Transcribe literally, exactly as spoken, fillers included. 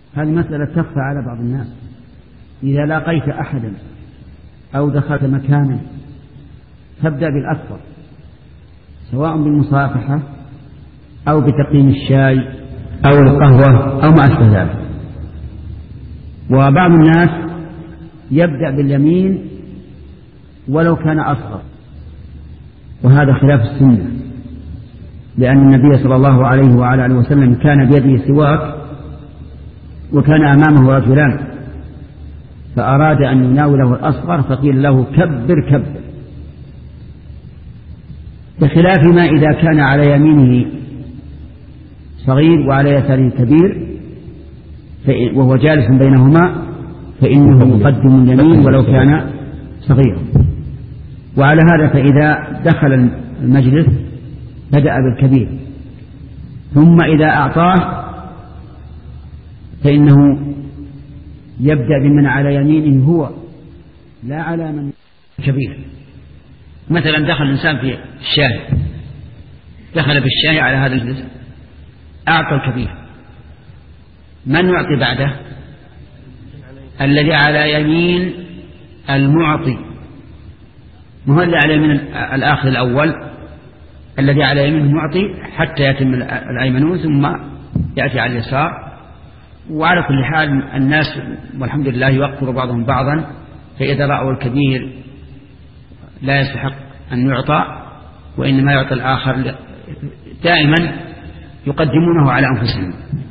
هذه مسألة تخفى على بعض الناس. إذا لاقيت أحدا أو دخلت مكانا تبدأ بالأكبر، سواء بالمصافحة أو بتقديم الشاي أو القهوة أو ما أشبه ذلك. وبعض الناس يبدأ باليمين ولو كان أصغر، وهذا خلاف السنة، لأن النبي صلى الله عليه وعلى آله وسلم كان بيده سواك وكان أمامه رجلان فأراد أن يناوله الأصغر فقيل له كبر كبر، بخلاف ما إذا كان على يمينه صغير وعلى يساره كبير وهو جالس بينهما فإنه يقدم اليمين ولو كان صغيرا. وعلى هذا فإذا دخل المجلس بدأ بالكبير، ثم إذا أعطاه فإنه يبدأ بمن على يمينه هو لا على من كبير. مثلا دخل الإنسان في الشاي، دخل بالشاي على هذا المجلس أعطى الكبير، من يعطي بعده؟ الذي على يمين المعطي، ما هو اللي على يمين الآخر الأول، الذي على يمين المعطي حتى يتم الأيمنون ثم يأتي على اليسار. وعلى كل حال الناس والحمد لله يوقر بعضهم بعضا، فإذا رأوا الكبير لا يستحق أن يعطى وإنما يعطى الآخر، دائما يقدمونه على أنفسهم.